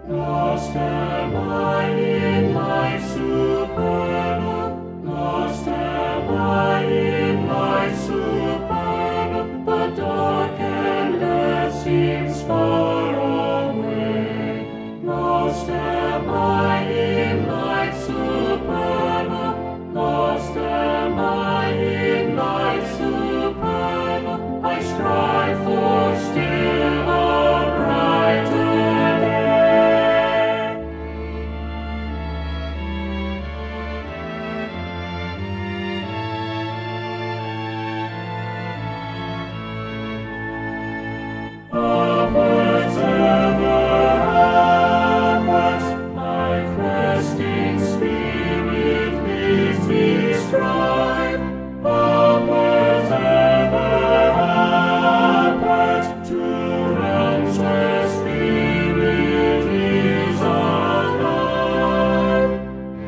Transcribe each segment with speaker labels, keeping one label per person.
Speaker 1: Lost am I in life supernal, lost am I in life supernal, but dark and earth seems far away. Lost am I in life supernal, lost am I in life supernal, I strive for still a brighter day. Upwards, ever upwards, my questing spirit leads me strive. Upwards, ever upwards, to realms where spirit is alive.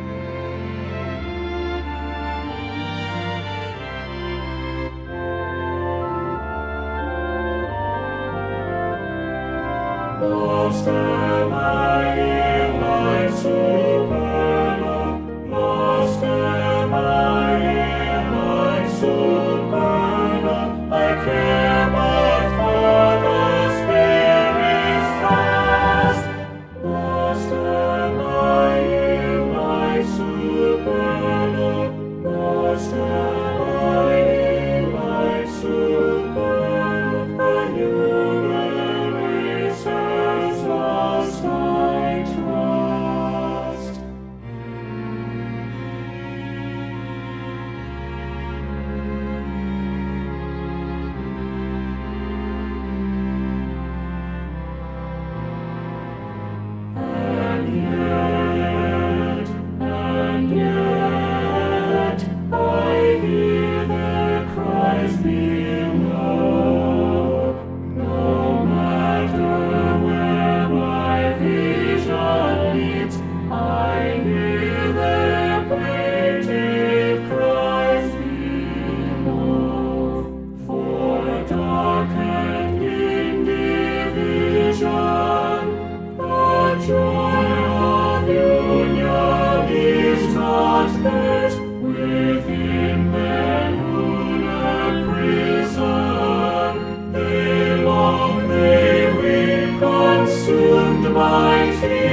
Speaker 1: Lost am I in life supernal, lost am I in life supernal, I care but for the Spirit's trust. Lost am I in life supernal, lost am I in life supernal, the human race has lost, I trust. And yet, I hear their cries below. No matter where my vision leads, I hear their plaintive cries below. For dark and in division, the joy of union is not theirs. Within their lunar prison, they long, they weep, consumed by tears.